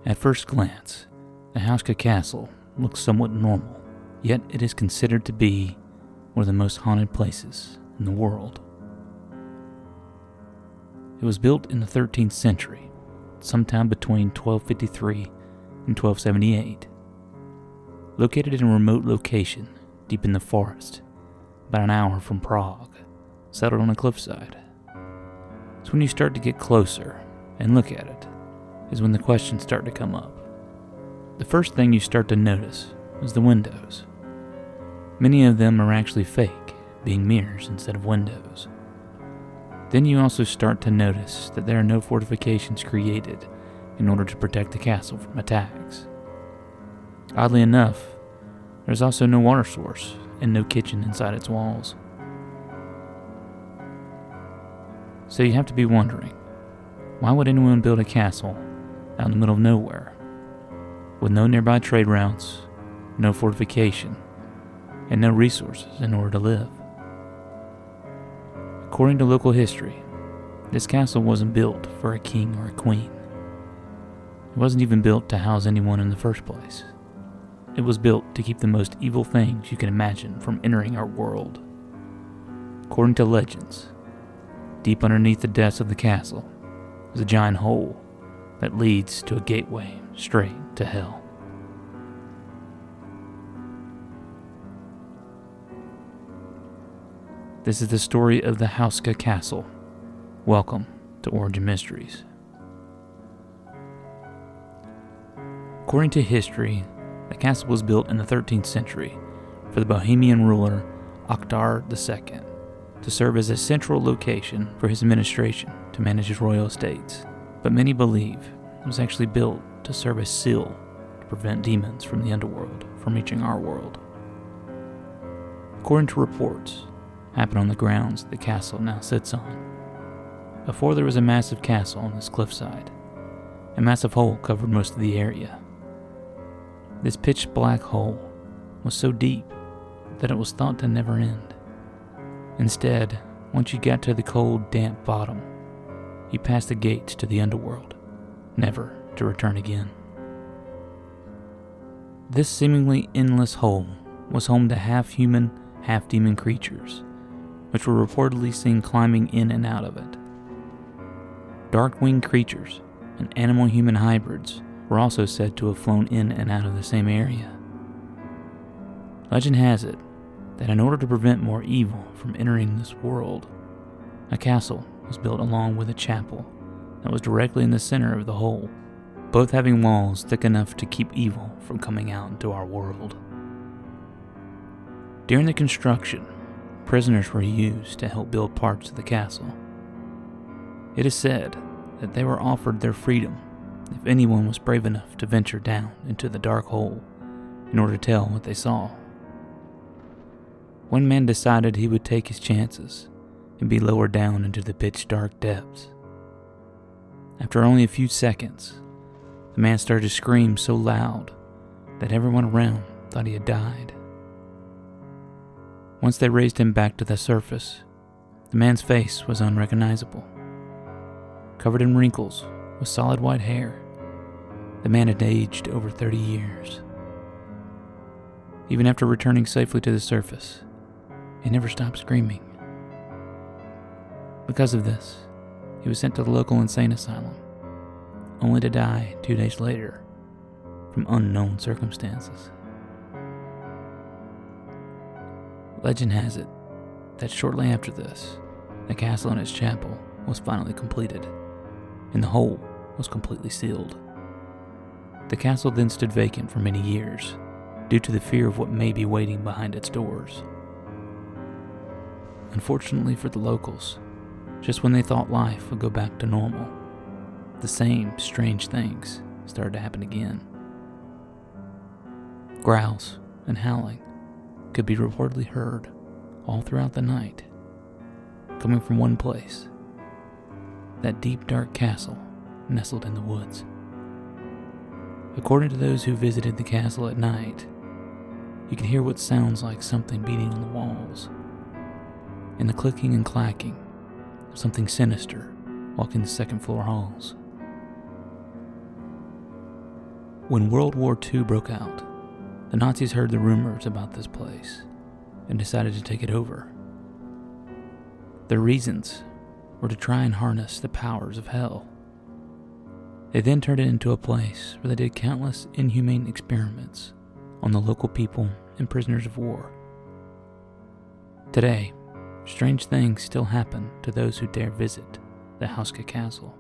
At first glance, the Hauska Castle looks somewhat normal, yet it is considered to be one of the most haunted places in the world. It was built in the 13th century, sometime between 1253 and 1278. Located in a remote location deep in the forest, about an hour from Prague, settled on a cliffside. So when you start to get closer and look at it, is when the questions start to come up. The first thing you start to notice is the windows. Many of them are actually fake, being mirrors instead of windows. Then you also start to notice that there are no fortifications created in order to protect the castle from attacks. Oddly enough, there's also no water source and no kitchen inside its walls. So you have to be wondering, why would anyone build a castle out in the middle of nowhere, with no nearby trade routes, no fortification, and no resources in order to live? According to local history, this castle wasn't built for a king or a queen. It wasn't even built to house anyone in the first place. It was built to keep the most evil things you can imagine from entering our world. According to legends, deep underneath the depths of the castle is a giant hole that leads to a gateway straight to hell. This is the story of the Hauska Castle. Welcome to Origin Mysteries. According to history, the castle was built in the 13th century for the Bohemian ruler Akhtar II to serve as a central location for his administration to manage his royal estates. But many believe it was actually built to serve as seal to prevent demons from the underworld from reaching our world. According to reports, it happened on the grounds the castle now sits on. Before there was a massive castle on this cliffside, a massive hole covered most of the area. This pitch black hole was so deep that it was thought to never end. Instead, once you got to the cold, damp bottom, you passed the gates to the underworld, never to return again. This seemingly endless hole was home to half-human, half-demon creatures, which were reportedly seen climbing in and out of it. Dark-winged creatures and animal-human hybrids were also said to have flown in and out of the same area. Legend has it that in order to prevent more evil from entering this world, a castle was built along with a chapel that was directly in the center of the hole, both having walls thick enough to keep evil from coming out into our world. During the construction, prisoners were used to help build parts of the castle. It is said that they were offered their freedom if anyone was brave enough to venture down into the dark hole in order to tell what they saw. One man decided he would take his chances and be lowered down into the pitch dark depths. After only a few seconds, the man started to scream so loud that everyone around thought he had died. Once they raised him back to the surface, the man's face was unrecognizable. Covered in wrinkles, with solid white hair, the man had aged over 30 years. Even after returning safely to the surface, he never stopped screaming. Because of this, he was sent to the local insane asylum, only to die 2 days later from unknown circumstances. Legend has it that shortly after this, the castle and its chapel was finally completed, and the hole was completely sealed. The castle then stood vacant for many years, due to the fear of what may be waiting behind its doors. Unfortunately for the locals, just when they thought life would go back to normal, the same strange things started to happen again. Growls and howling could be reportedly heard all throughout the night, coming from one place, that deep dark castle nestled in the woods. According to those who visited the castle at night, you can hear what sounds like something beating on the walls, and the clicking and clacking of something sinister walking the second floor halls. When World War II broke out, the Nazis heard the rumors about this place and decided to take it over. Their reasons were to try and harness the powers of hell. They then turned it into a place where they did countless inhumane experiments on the local people and prisoners of war. Today, strange things still happen to those who dare visit the Hauska Castle.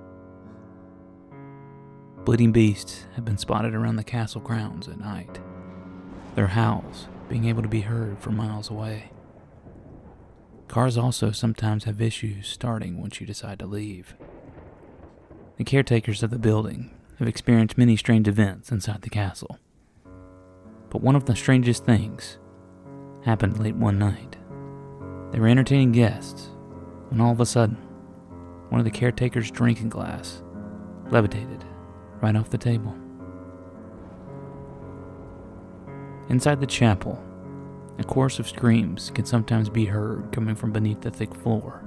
Bleeding beasts have been spotted around the castle grounds at night, their howls being able to be heard from miles away. Cars also sometimes have issues starting once you decide to leave. The caretakers of the building have experienced many strange events inside the castle. But one of the strangest things happened late one night. They were entertaining guests when all of a sudden, one of the caretaker's drinking glass levitated right off the table. Inside the chapel, a chorus of screams can sometimes be heard coming from beneath the thick floor.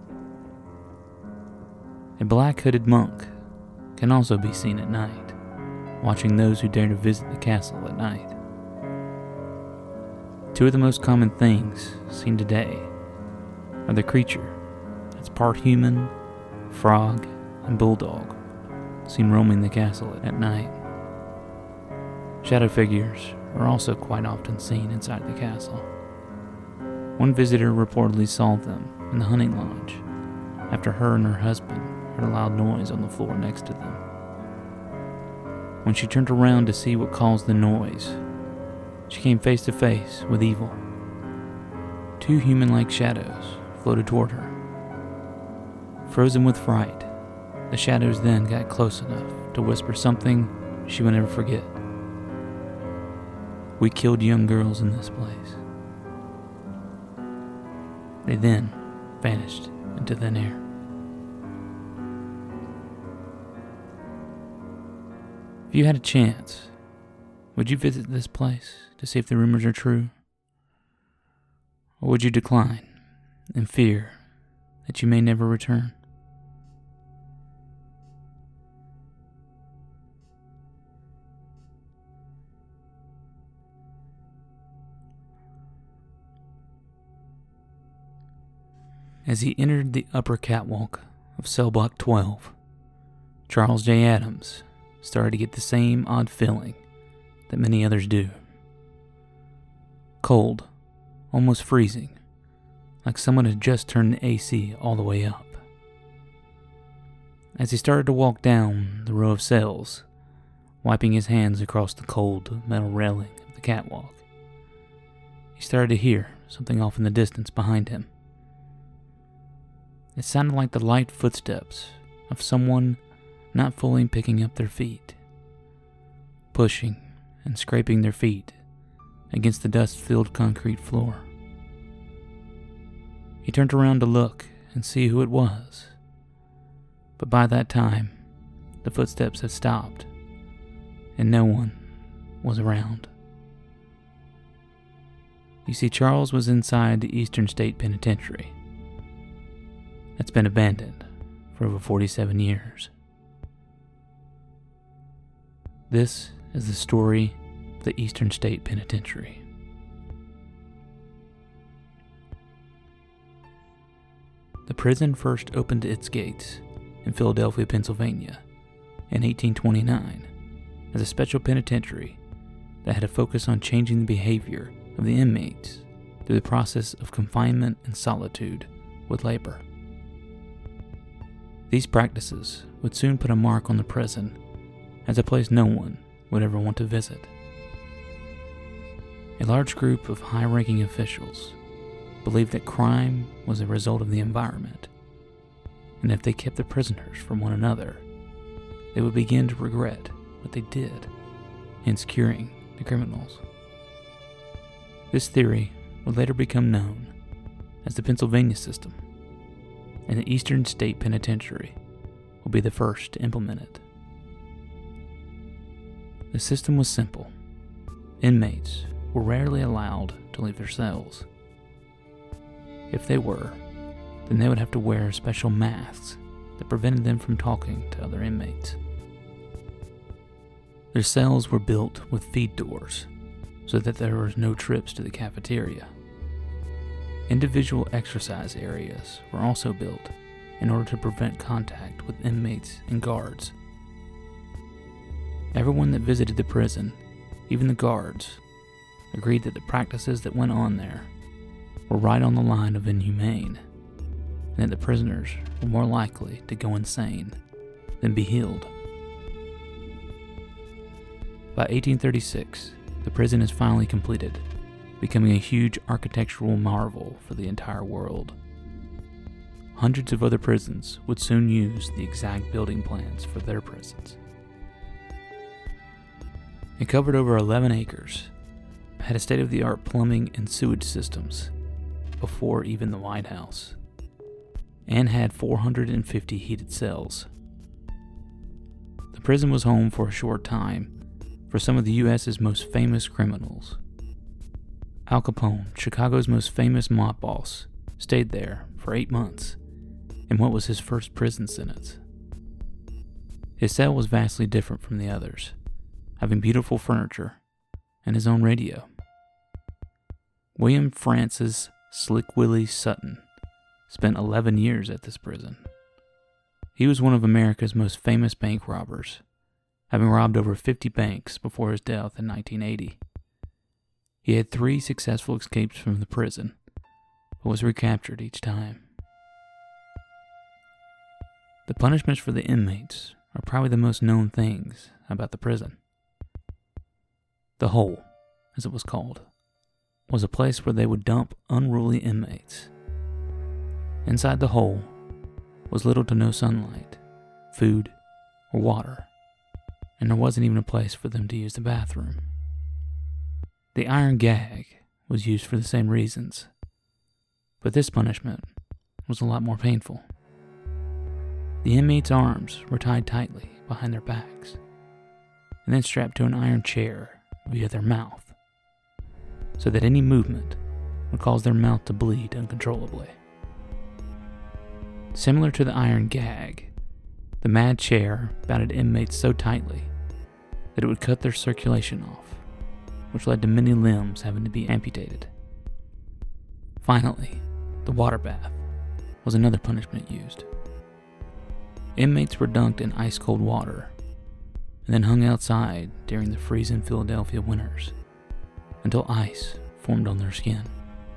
A black hooded monk can also be seen at night, watching those who dare to visit the castle at night. Two of the most common things seen today are the creature that's part human, frog, and bulldog seen roaming the castle at night. Shadow figures are also quite often seen inside the castle. One visitor reportedly saw them in the hunting lodge after her and her husband heard a loud noise on the floor next to them. When she turned around to see what caused the noise, she came face to face with evil. Two human-like shadows floated toward her. Frozen with fright, the shadows then got close enough to whisper something she would never forget. "We killed young girls in this place." They then vanished into thin air. If you had a chance, would you visit this place to see if the rumors are true? Or would you decline in fear that you may never return? As he entered the upper catwalk of cell block 12, Charles J. Adams started to get the same odd feeling that many others do. Cold, almost freezing, like someone had just turned the AC all the way up. As he started to walk down the row of cells, wiping his hands across the cold metal railing of the catwalk, he started to hear something off in the distance behind him. It sounded like the light footsteps of someone not fully picking up their feet, pushing and scraping their feet against the dust-filled concrete floor. He turned around to look and see who it was, but by that time, the footsteps had stopped, and no one was around. You see, Charles was inside the Eastern State Penitentiary. That's been abandoned for over 47 years. This is the story of the Eastern State Penitentiary. The prison first opened its gates in Philadelphia, Pennsylvania in 1829 as a special penitentiary that had a focus on changing the behavior of the inmates through the process of confinement and solitude with labor. These practices would soon put a mark on the prison as a place no one would ever want to visit. A large group of high-ranking officials believed that crime was a result of the environment, and if they kept the prisoners from one another, they would begin to regret what they did, hence curing the criminals. This theory would later become known as the Pennsylvania system, and the Eastern State Penitentiary will be the first to implement it. The system was simple. Inmates were rarely allowed to leave their cells. If they were, then they would have to wear special masks that prevented them from talking to other inmates. Their cells were built with feed doors so that there were no trips to the cafeteria. Individual exercise areas were also built in order to prevent contact with inmates and guards. Everyone that visited the prison, even the guards, agreed that the practices that went on there were right on the line of inhumane, and that the prisoners were more likely to go insane than be healed. By 1836, the prison is finally completed, becoming a huge architectural marvel for the entire world. Hundreds of other prisons would soon use the exact building plans for their prisons. It covered over 11 acres, had a state-of-the-art plumbing and sewage systems before even the White House, and had 450 heated cells. The prison was home for a short time for some of the U.S.'s most famous criminals. Al Capone, Chicago's most famous mob boss, stayed there for 8 months in what was his first prison sentence. His cell was vastly different from the others, having beautiful furniture and his own radio. William Francis Slick Willie Sutton spent 11 years at this prison. He was one of America's most famous bank robbers, having robbed over 50 banks before his death in 1980. He had 3 successful escapes from the prison, but was recaptured each time. The punishments for the inmates are probably the most known things about the prison. The Hole, as it was called, was a place where they would dump unruly inmates. Inside the hole was little to no sunlight, food, or water, and there wasn't even a place for them to use the bathroom. The iron gag was used for the same reasons, but this punishment was a lot more painful. The inmates' arms were tied tightly behind their backs, and then strapped to an iron chair via their mouth, so that any movement would cause their mouth to bleed uncontrollably. Similar to the iron gag, the mad chair bound inmates so tightly that it would cut their circulation off, which led to many limbs having to be amputated. Finally, the water bath was another punishment used. Inmates were dunked in ice-cold water and then hung outside during the freezing Philadelphia winters until ice formed on their skin.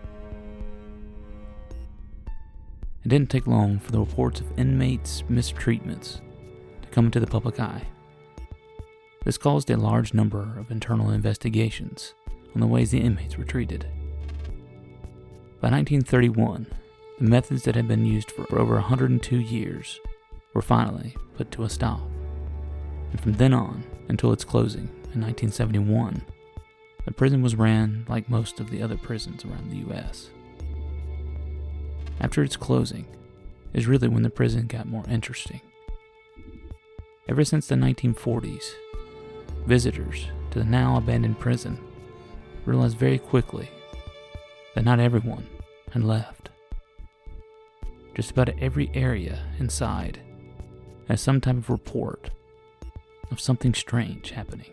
It didn't take long for the reports of inmates' mistreatments to come into the public eye. This caused a large number of internal investigations on the ways the inmates were treated. By 1931, the methods that had been used for over 102 years were finally put to a stop. And from then on, until its closing in 1971, the prison was ran like most of the other prisons around the U.S. After its closing is really when the prison got more interesting. Ever since the 1940s, visitors to the now abandoned prison realized very quickly that not everyone had left. Just about every area inside has some type of report of something strange happening.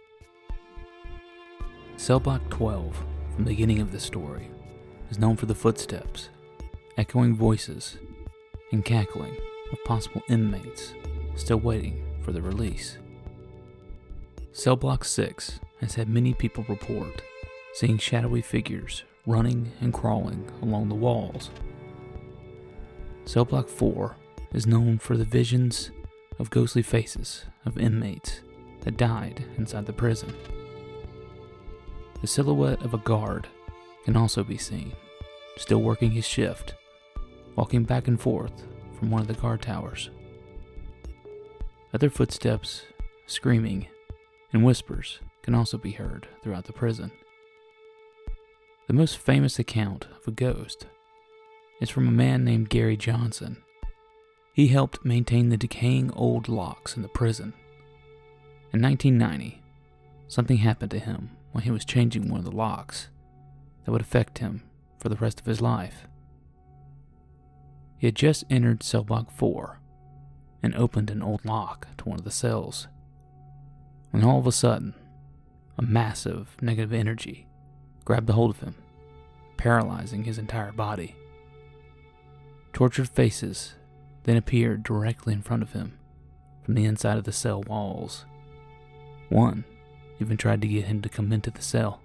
Cell Block 12, from the beginning of this story, is known for the footsteps, echoing voices, and cackling of possible inmates still waiting for their release. Cell Block 6 has had many people report seeing shadowy figures running and crawling along the walls. Cell Block 4 is known for the visions of ghostly faces of inmates that died inside the prison. The silhouette of a guard can also be seen, still working his shift, walking back and forth from one of the guard towers. Other footsteps, screaming, and whispers can also be heard throughout the prison. The most famous account of a ghost is from a man named Gary Johnson. He helped maintain the decaying old locks in the prison. In 1990, something happened to him when he was changing one of the locks that would affect him for the rest of his life. He had just entered Cell Block 4 and opened an old lock to one of the cells. when all of a sudden, a massive negative energy grabbed a hold of him, paralyzing his entire body. Tortured faces then appeared directly in front of him from the inside of the cell walls. One even tried to get him to come into the cell.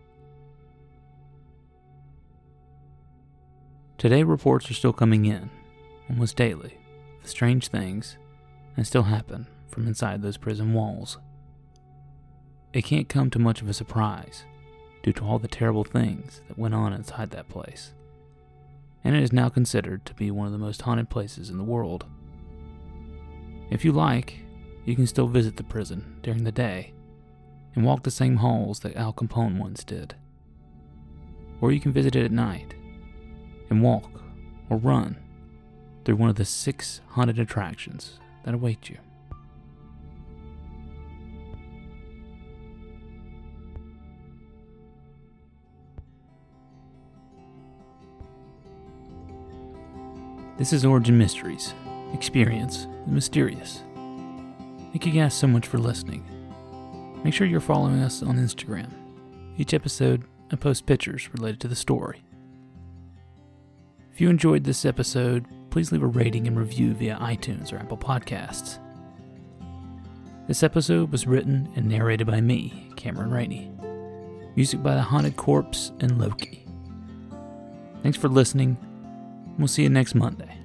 Today, reports are still coming in, almost daily, of strange things that still happen from inside those prison walls. It can't come to much of a surprise due to all the terrible things that went on inside that place, and it is now considered to be one of the most haunted places in the world. If you like, you can still visit the prison during the day and walk the same halls that Al Capone once did. Or you can visit it at night and walk or run through one of the 6 haunted attractions that await you. This is Origin Mysteries. Experience the mysterious. Thank you guys so much for listening. Make sure you're following us on Instagram. Each episode, I post pictures related to the story. If you enjoyed this episode, please leave a rating and review via iTunes or Apple Podcasts. This episode was written and narrated by me, Cameron Rainey. Music by The Haunted Corpse and Loki. Thanks for listening. We'll see you next Monday.